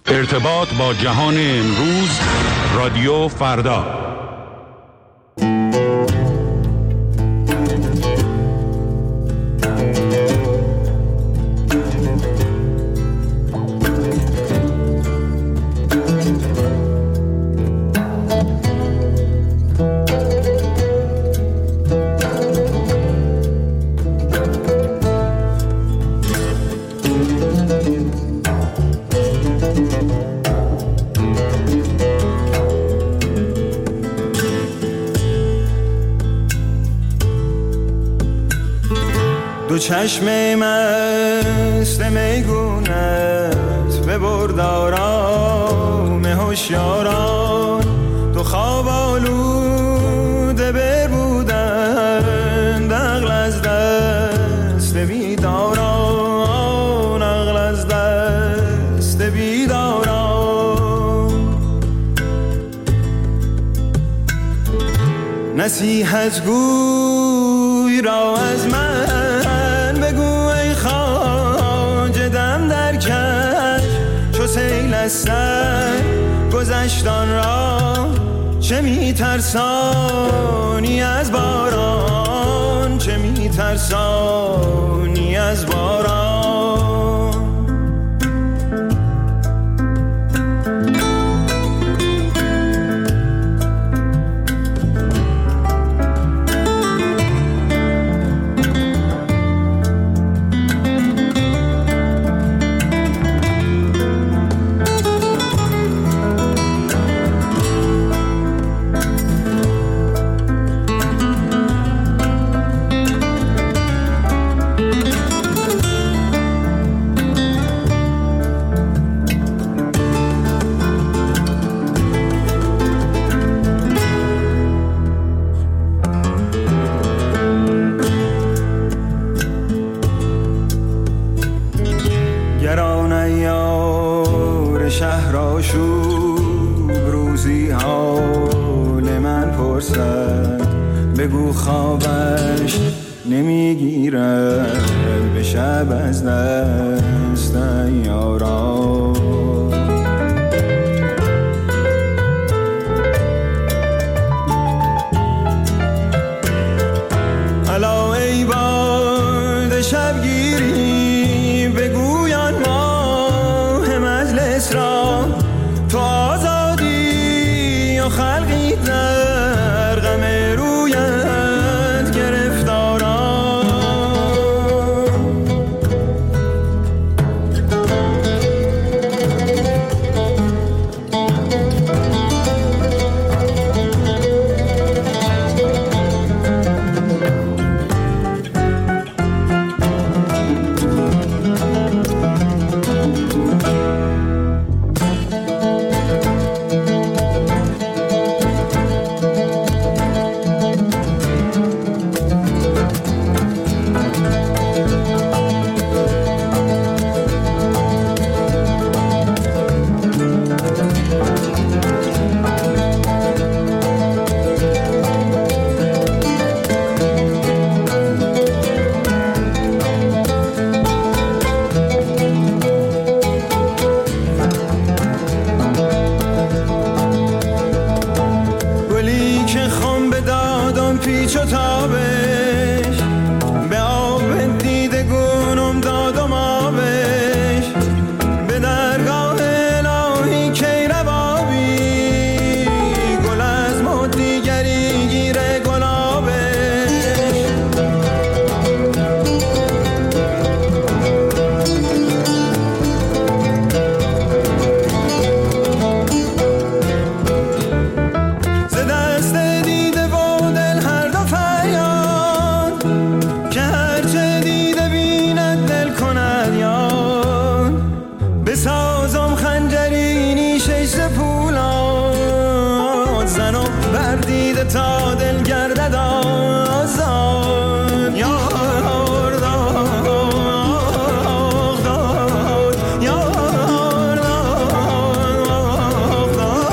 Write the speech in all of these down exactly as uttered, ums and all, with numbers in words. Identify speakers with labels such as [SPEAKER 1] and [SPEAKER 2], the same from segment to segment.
[SPEAKER 1] ارتباط با جهان امروز، رادیو فردا.
[SPEAKER 2] دو چشم مست میگونت ببرد آرام هوشیاران، دو خواب آلوده بربودند عقل از دست بیداران، عقل از دست بیداران. نصیحت گوی را از من سیل از سر گذشتان را، چه میترسانی از باران، چه میترسانی از باران. بگو خوابش نمیگیرد به شب از دست یاران. الا ای باد شبگیری بگویان ماه مجلس را، تو آزادی و خلقی در غم رویت گرفتاران. پیچ و تابش به آب دیده گونم دادم آبش، به درگاه الهی کی روابی گل از مد دیگری گیره گلابش. ز دست دیده و دل هر دو فریاد که هرچه دیده بیند دل کند یاد، بسازم خنجری نیشش پولاد، زنم بر دیده تا دل گردد آزاد. یار داد داد یار داد داد.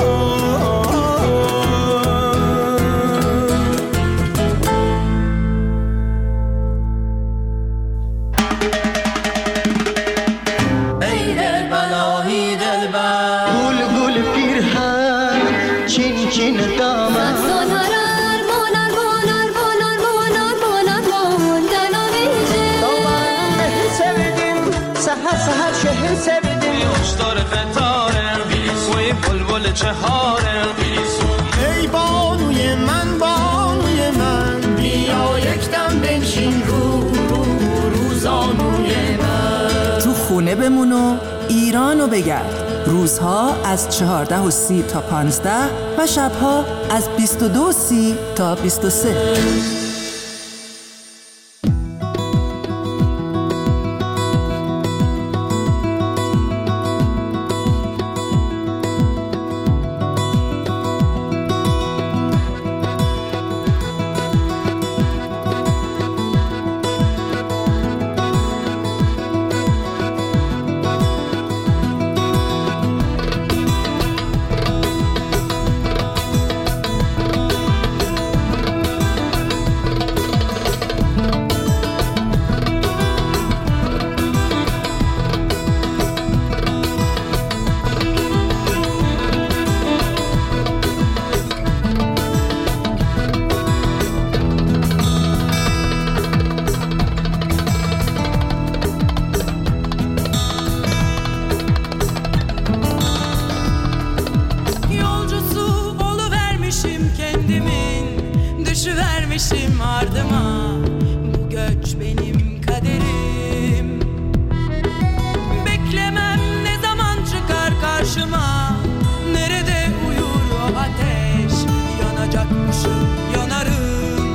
[SPEAKER 3] ای دل بلایی دل بر این دامن
[SPEAKER 4] سال هر ارمان ارمان ارمان ارمان ارمان ارمان دلاویزه
[SPEAKER 3] دامن مهر sevdim سهر سهر شهر sevdim
[SPEAKER 2] هشدار قطاره وی بلبل چهاره ای بانوی من بانوی من بیا یکدم بنشین رو رو روزانوی من
[SPEAKER 5] تو خونه بمون و ایرانو بگرد. روزها از چهارده و سی تا پانزده و شبها از بیست و دو و سی تا بیست و سه.
[SPEAKER 6] Düşüvermişim ardıma, bu göç benim kaderim. Beklemem ne zaman çıkar karşıma, nerede uyur o ateş, yanacakmışım yanarım.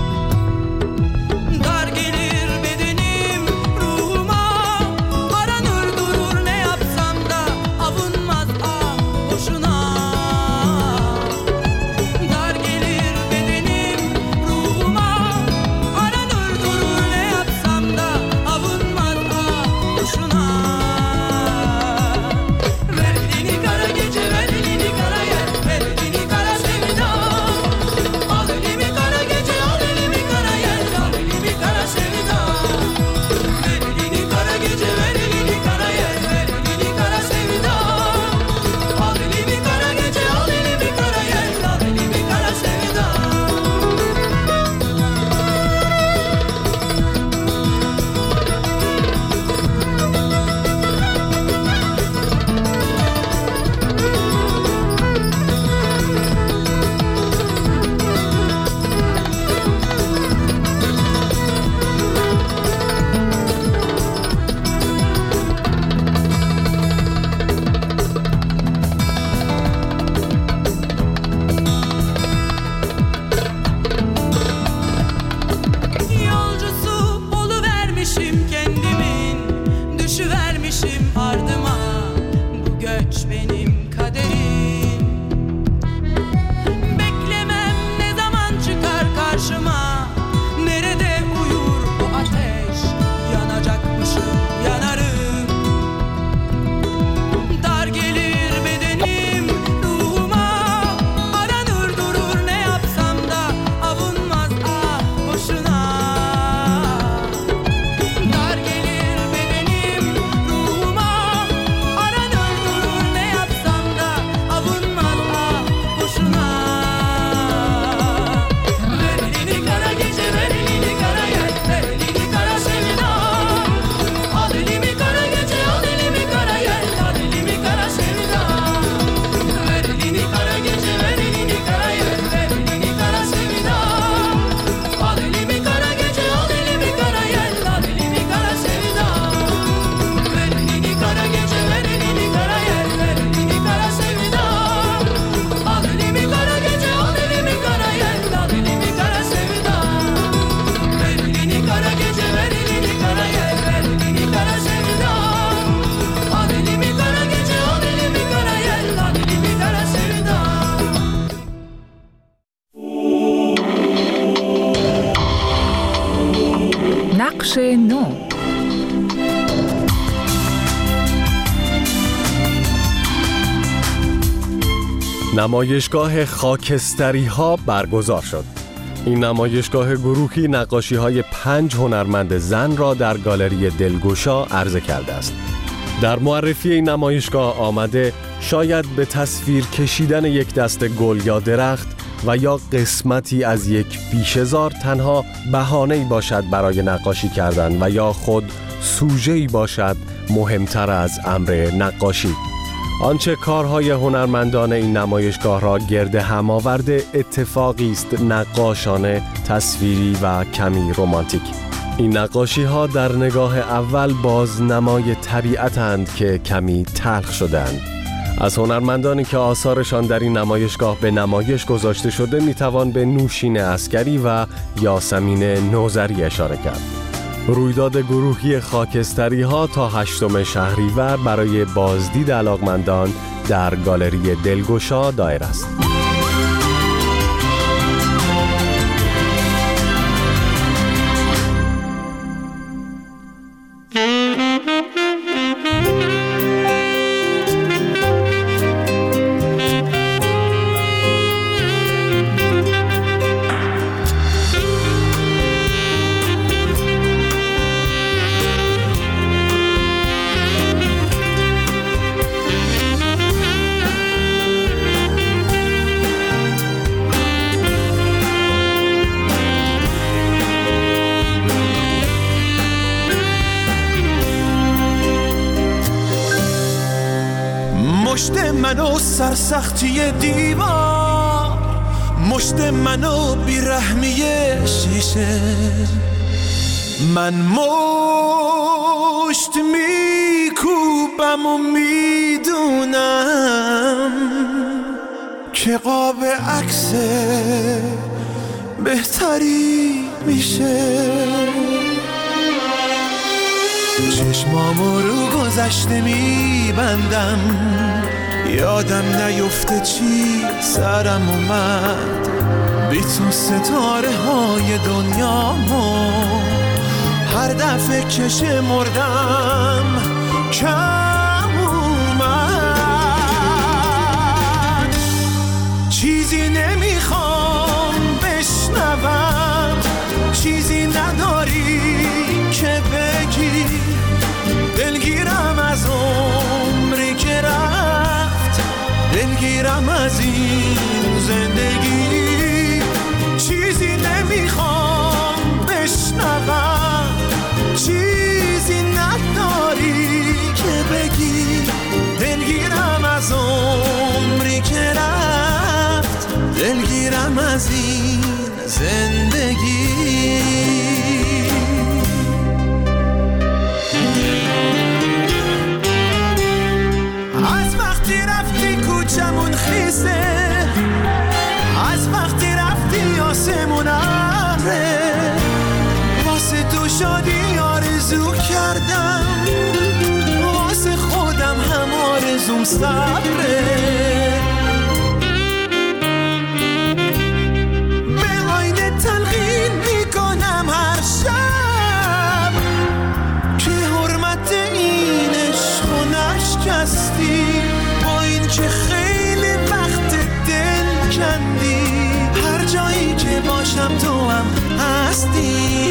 [SPEAKER 6] Dar gelir bedenim ruhuma, aranır durur ne yapsam da avunmaz ah boşuna.
[SPEAKER 7] نقش نو.
[SPEAKER 8] نمایشگاه خاکستری ها برگزار شد. این نمایشگاه گروهی نقاشی های پنج هنرمند زن را در گالری دلگشا عرضه کرده است. در معرفی این نمایشگاه آمده شاید به تصویر کشیدن یک دست گل یا درخت و یا قسمتی از یک بیشه‌زار تنها بهانه‌ای باشد برای نقاشی کردن و یا خود سوژه‌ای باشد مهمتر از امر نقاشی. آنچه کارهای هنرمندان این نمایشگاه را گرد هم آورده اتفاقی است نقاشانه، تصویری و کمی رمانتیک. این نقاشی ها در نگاه اول بازنمای طبیعتند که کمی تلخ شدند. از هنرمندانی که آثارشان در این نمایشگاه به نمایش گذاشته شده میتوان به نوشین عسکری و یاسمین نوذری اشاره کرد. رویداد گروهی خاکستری ها تا هشتم شهریور برای بازدید علاقمندان در گالری دلگشا دایر است.
[SPEAKER 2] مشت منو سرسختی دیوار، مشت منو بیرحمی شیشه، من مشت میکوبم و میدونم که قاب عکس بهتری میشه. چشمامو رو گذشته میبندم، یادم نیفته چی سرم اومد، بی تو ستاره های دنیامو هر دفعه که شمردم کم اومد. چیزی نمیخوام بشنوم، چیزی نداری که بگی، دلگیرم از عمری که رفت، دلگیرم از این زندگی. چیزی نمیخوام بشنوم، چیزی نداری که بگی، دلگیرم از عمری که رفت، دلگیرم از این زندگی. کوچمون خیسه، از وقتی رفتی آسمون ابره، واسه تو شادی آرزو کردم، واسه خودم هم آرزوم صبره. به آینه تلقین میکنم هر شب که حرمت این عشق و نشکستی، که خیلی وقت دل کندی، هر جایی که باشم تو هم هستی.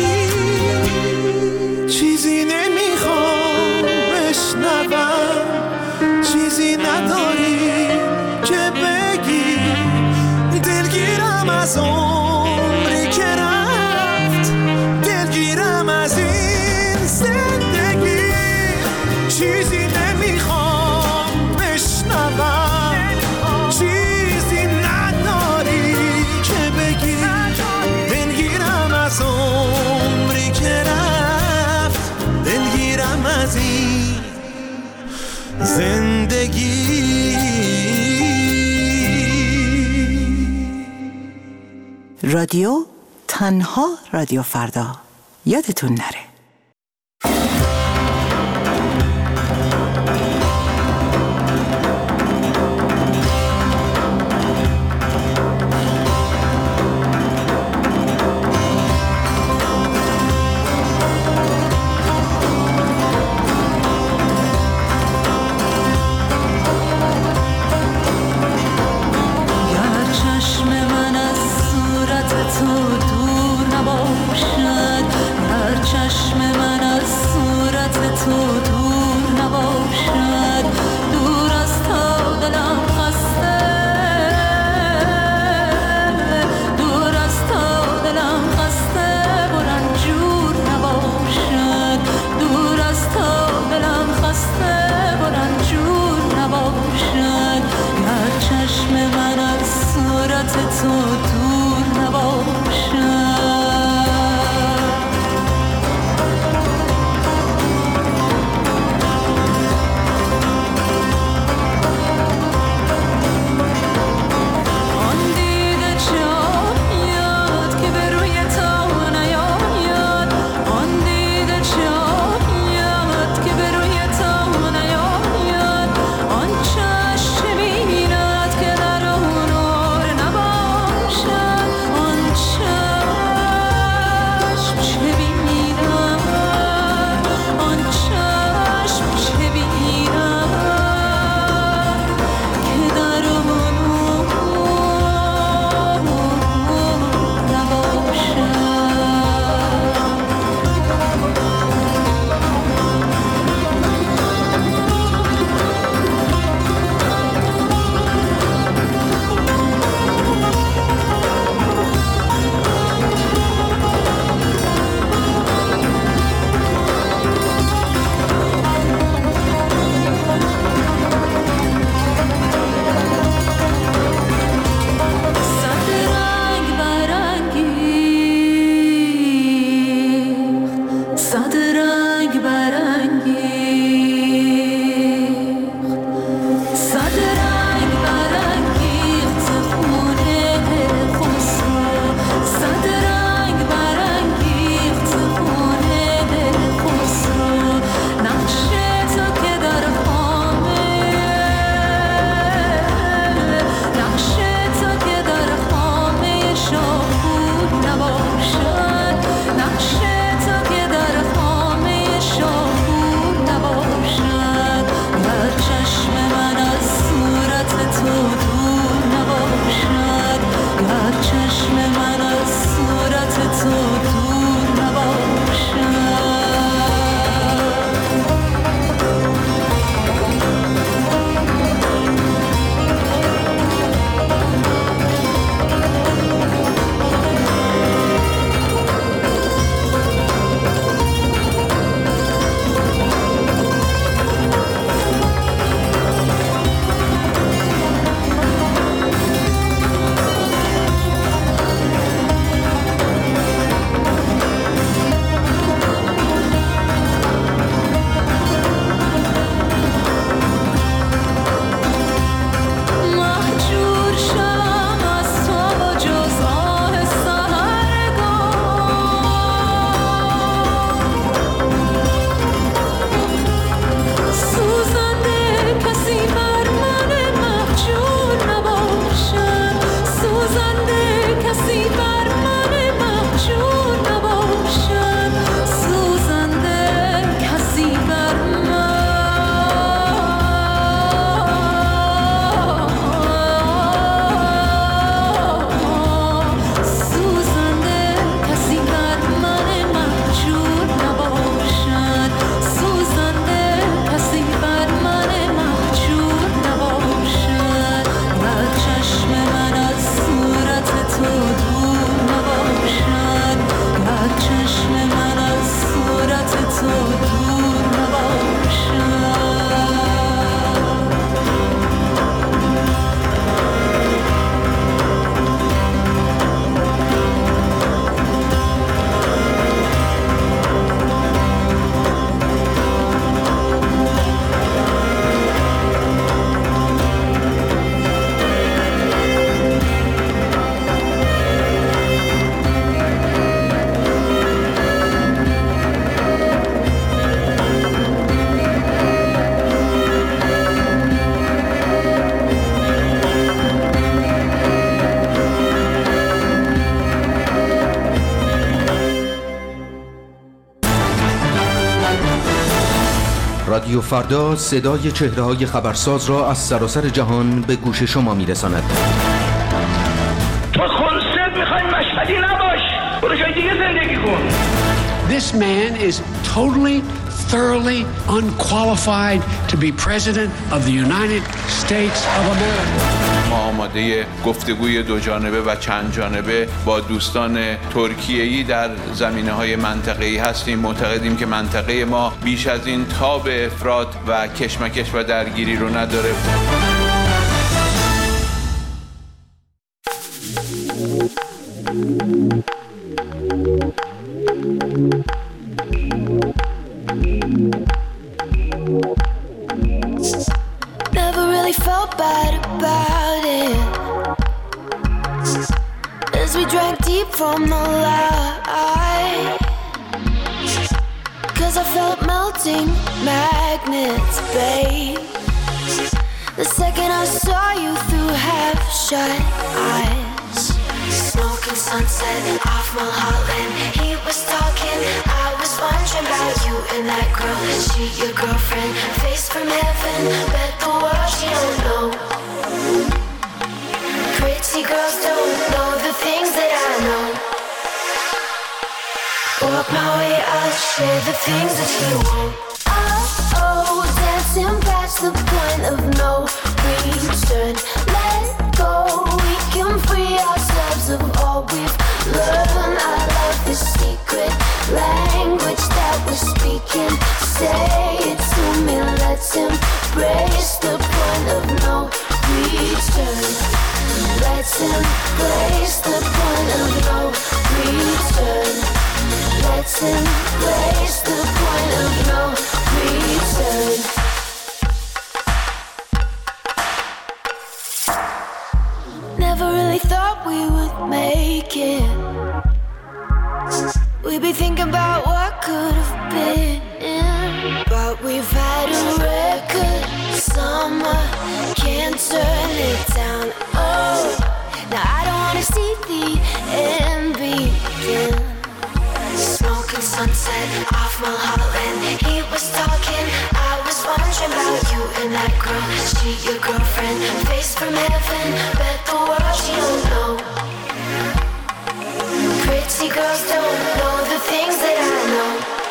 [SPEAKER 2] چیزی نمیخوام بشنوم، چیزی نداری که بگی، دلگیرم از عمری که رفت، دلگیرم از این زندگی. چیزی نمیخوام بشنوم، چیزی نداری که بگی، دلگیرم از عمری که رفت، دلگیرم از این زندگی.
[SPEAKER 5] رادیو تنها رادیو فردا، یادتون نره.
[SPEAKER 4] چشم
[SPEAKER 9] رادیو فردا صدای چهره‌های خبرساز را از سراسر جهان به گوش شما می‌رساند.
[SPEAKER 10] تو خلصت می‌خوای مشهدی نباش، برو جای دیگه زندگی کن.
[SPEAKER 11] This man is totally, thoroughly unqualified to be president of the United States of America.
[SPEAKER 12] ما آماده گفتگوی دو جانبه و چند جانبه با دوستان ترکیه‌ای در زمینه‌های منطقه‌ای هستیم. معتقدیم که منطقه ما بیش از این تاب افراط و کشمکش و درگیری رو نداره.
[SPEAKER 4] Never really felt bad about it as we drank deep from the light, 'cause I felt melting magnets, babe. The second I saw you through half-shut eyes, smoking sunset off Mulholland. He was talking, I was wondering about you and that girl. Is she your girlfriend? Face from heaven, bet the world she don't know. Pretty girls don't know the things that I know. Walk my way, I'll share the things that you won't. Oh, oh, dancing past the point of no return. Let go, we can free ourselves of all we've learned. I love the secret language that we're speaking. Say it to me, let's embrace the point of no return. Let's embrace the point of no return. Let's embrace the point of no return. Never really thought we would make it. We'd be thinking about what could have been, but we've had a record summer, can't turn it down. Oh, now I don't wanna see the end begin. Smoking sunset off Mulholland. He was talking, I was wondering about you and that girl. Is she your girlfriend? Face from heaven, bet the world she don't know. Pretty girls don't know the things that I know.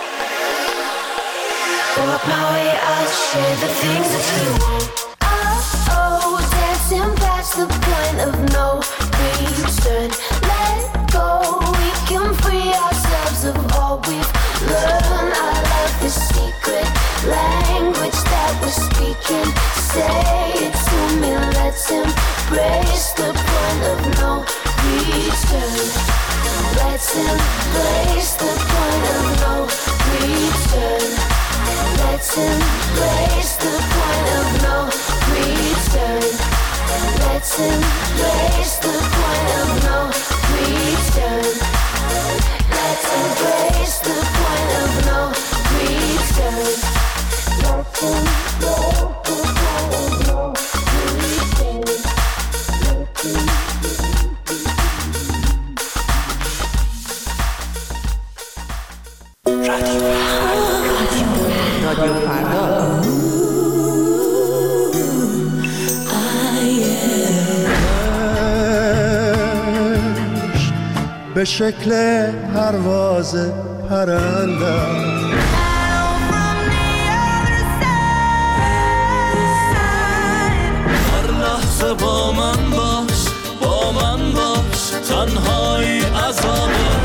[SPEAKER 4] Walk my way, I'll share the things that you won't. Oh, oh, dancing past the point of no return. Let go, we can free ourselves of all we've learned. I love the secret language that we're speaking. Say it to me, let's embrace the point of no return. Let's embrace the point of no return. Let's embrace the point of no return. Let's embrace the point of no return. Let's embrace the point of no return. Let's embrace the point of no return.
[SPEAKER 5] رادیو رادیو فردا.
[SPEAKER 2] به شکل پرواز پرنده
[SPEAKER 6] هر لحظه با من باش، با من باش، تنهایی عذابه.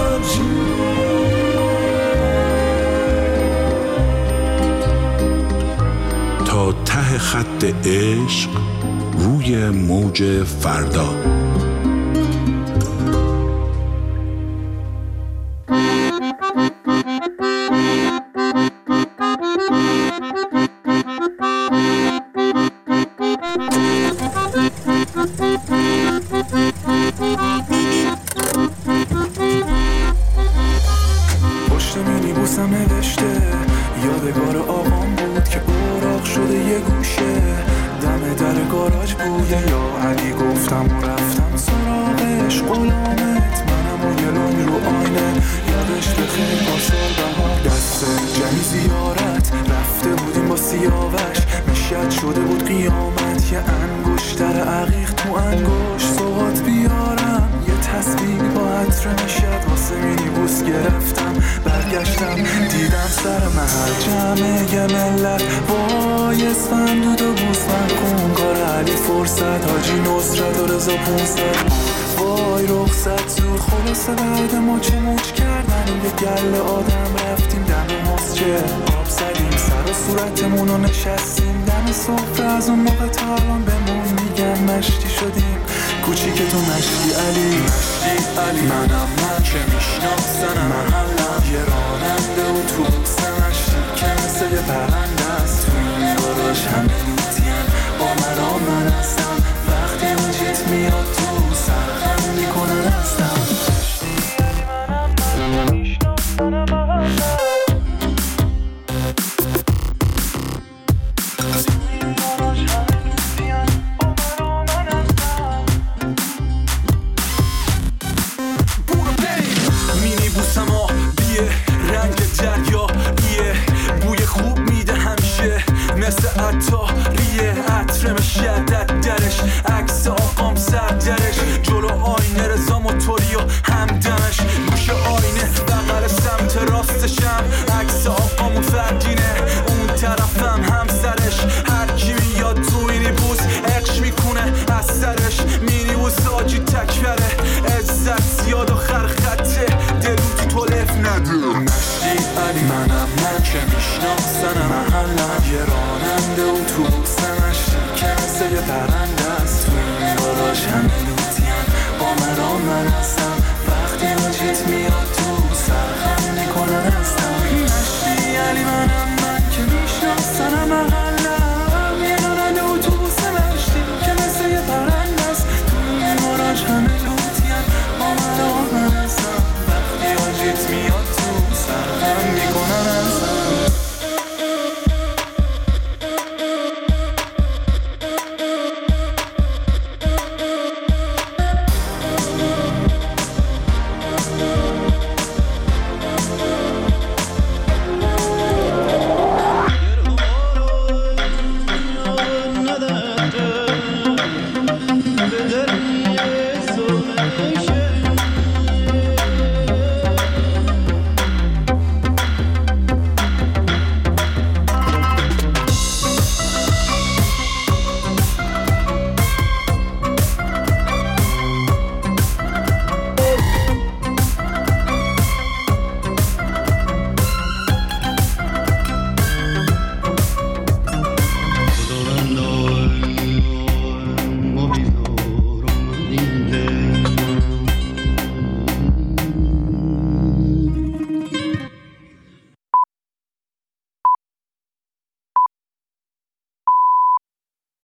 [SPEAKER 1] تا ته خط عشق روی موج فردا.
[SPEAKER 2] پشت مینی بوسم نوشته یادگار آقام بود که اوراق شده یه گوشه، دم در گاراژ بوده یا علی گفتم و رفتم سراغش، غلامت منم و یه لنگ رو آینه، یادش بخیر با سال بهار دست جمعی زیارت رفته بودیم با سیاوش میشد شده بود قیامت، یه انگشتر عقیق تو انگشت سوغات بیارم، یه تسبیح با عطر میشد واسه مینیبوس گرفتم، برگشتم دیدم سر محل جمعه یه ملت، وای اسفندود و بوسفند کنگار علی فرصت، حاجی نصرت و رضا پونصد، وای رخصت زود خلاصه بعد ما چه موج کردن یه گل آدم رفتیم دم مسجد آب زدیم سر و صورتمونو نشستیم دم صفر، از اون موقع تا الان بهمون میگن مشتی شدیم کوچیک تو مشتی علی مشتی علی منم من که میشناسنم محلم یه راننده و توبوس مشتی که مثل یه پرنده است تو این گاراژ همین